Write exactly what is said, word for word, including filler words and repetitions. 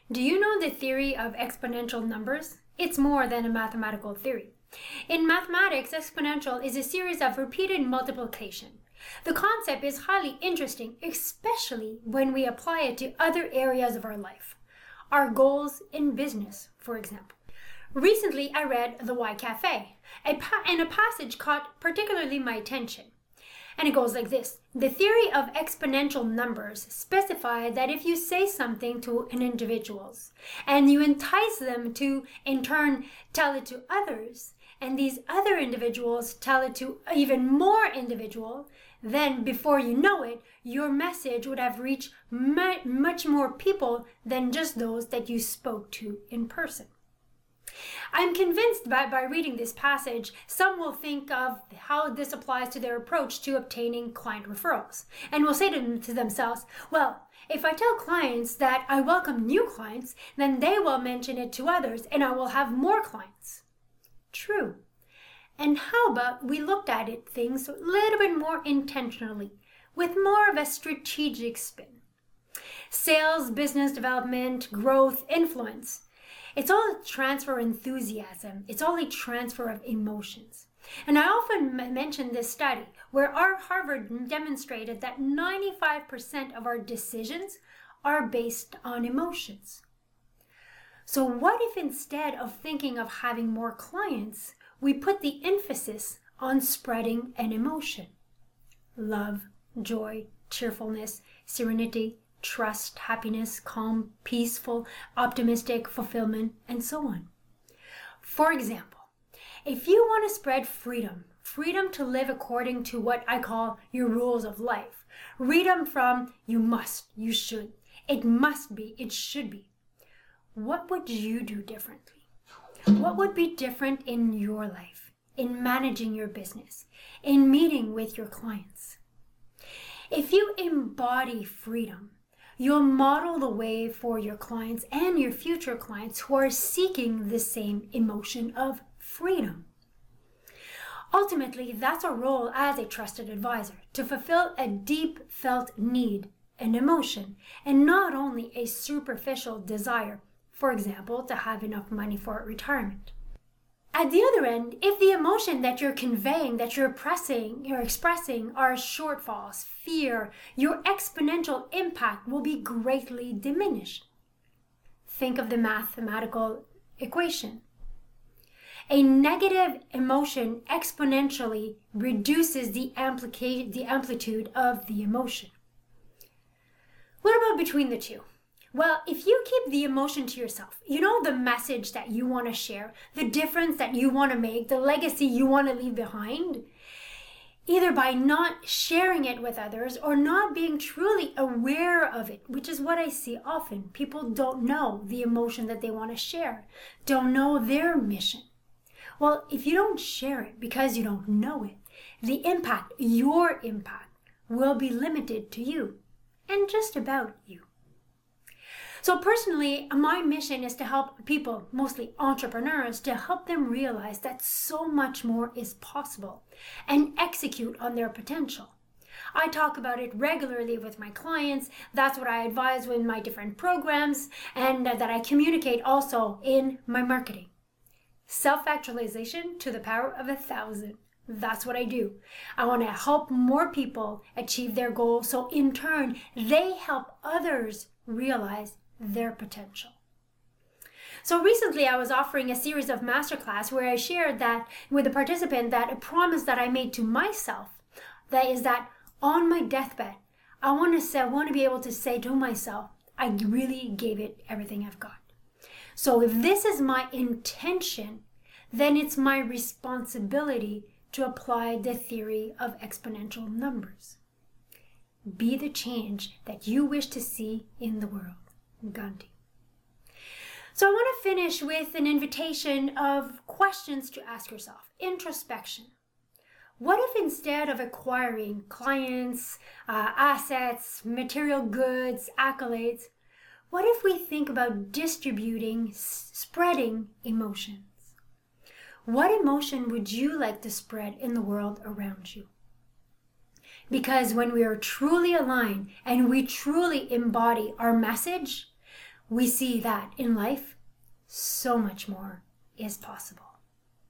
Do you know the theory of exponential numbers? It's more than a mathematical theory. In mathematics, exponential is a series of repeated multiplication. The concept is highly interesting, especially when we apply it to other areas of our life. Our goals in business, for example. Recently, I read The Why Cafe, a pa- and a passage caught particularly my attention. And it goes like this. The theory of exponential numbers specify that if you say something to an individual and you entice them to, in turn, tell it to others, and these other individuals tell it to even more individuals, then before you know it, your message would have reached mu- much more people than just those that you spoke to in person. I'm convinced that by reading this passage, some will think of how this applies to their approach to obtaining client referrals, and will say to, them, to themselves, well, if I tell clients that I welcome new clients, then they will mention it to others and I will have more clients. True. And how about we looked at it things a little bit more intentionally, with more of a strategic spin. Sales, business development, growth, influence. It's all a transfer of enthusiasm. It's all a transfer of emotions. And I often m- mention this study where our Harvard demonstrated that ninety-five percent of our decisions are based on emotions. So what if instead of thinking of having more clients, we put the emphasis on spreading an emotion? Love, joy, cheerfulness, serenity, trust, happiness, calm, peaceful, optimistic, fulfillment, and so on. For example, if you want to spread freedom, freedom to live according to what I call your rules of life, freedom from you must, you should, it must be, it should be, what would you do differently? What would be different in your life, in managing your business, in meeting with your clients? If you embody freedom, you'll model the way for your clients and your future clients who are seeking the same emotion of freedom. Ultimately, that's our role as a trusted advisor, to fulfill a deep felt need, an emotion, and not only a superficial desire, for example, to have enough money for retirement. At the other end, if the emotion that you're conveying, that you're pressing, you're expressing are shortfalls, fear, your exponential impact will be greatly diminished. Think of the mathematical equation. A negative emotion exponentially reduces the, amplica- the amplitude of the emotion. What about between the two? Well, if you keep the emotion to yourself, you know the message that you want to share, the difference that you want to make, the legacy you want to leave behind, either by not sharing it with others or not being truly aware of it, which is what I see often. People don't know the emotion that they want to share, don't know their mission. Well, if you don't share it because you don't know it, the impact, your impact, will be limited to you and just about you. So personally, my mission is to help people, mostly entrepreneurs, to help them realize that so much more is possible and execute on their potential. I talk about it regularly with my clients. That's what I advise with my different programs, and that I communicate also in my marketing. Self-actualization to the power of a thousand. That's what I do. I want to help more people achieve their goals, so in turn, they help others realize their potential. So recently I was offering a series of masterclass where I shared that with the participant that a promise that I made to myself, that is that on my deathbed, I want to say, I want to be able to say to myself, I really gave it everything I've got. So if this is my intention, then it's my responsibility to apply the theory of exponential numbers. Be the change that you wish to see in the world. Gandhi. So I want to finish with an invitation of questions to ask yourself. Introspection. What if instead of acquiring clients, uh, assets, material goods, accolades, what if we think about distributing, s- spreading emotions? What emotion would you like to spread in the world around you? Because when we are truly aligned and we truly embody our message, we see that in life, so much more is possible.